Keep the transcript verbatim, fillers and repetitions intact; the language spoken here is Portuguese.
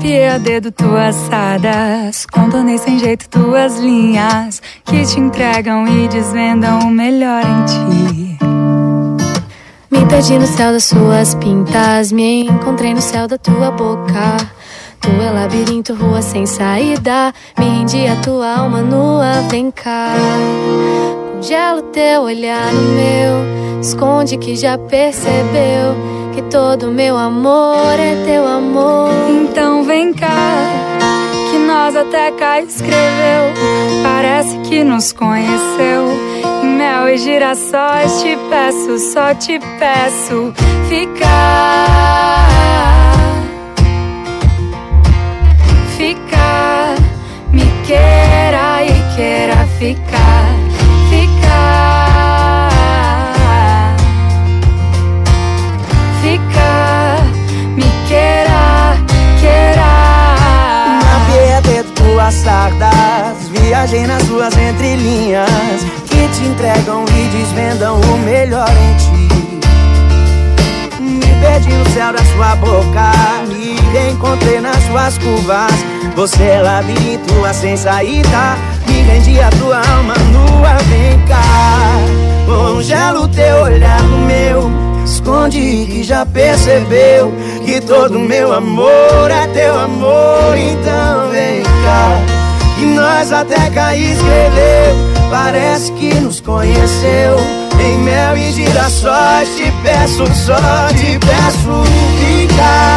Mapeei a dedo tuas sadas, contornei sem jeito tuas linhas que te entregam e desvendam o melhor em ti. Me perdi no céu das suas pintas, me encontrei no céu da tua boca. Tu é labirinto, rua sem saída, me rendi a tua alma nua, vem cá. Congelo teu olhar no meu, esconde que já percebeu que todo meu amor é teu amor. Então vem cá, que nós até cá escreveu, parece que nos conheceu. Em mel e girassóis te peço, só te peço ficar. Ficar, me queira e queira ficar. Ficar, ficar, me queira, queira. Mapeei a dedo tuas sardas, viajei nas suas entrelinhas que te entregam e desvendam o melhor em ti. Me perdi no céu da sua boca, me reencontrei nas suas curvas. Você é labirinto, a sem saída, me rendi a tua alma nua, vem cá. Congelo teu olhar no meu, esconde que já percebeu que todo meu amor é teu amor. Então vem cá, que nós até cá escreveu, parece que nos conheceu. Em mel e girassóis te peço, só te peço ficar.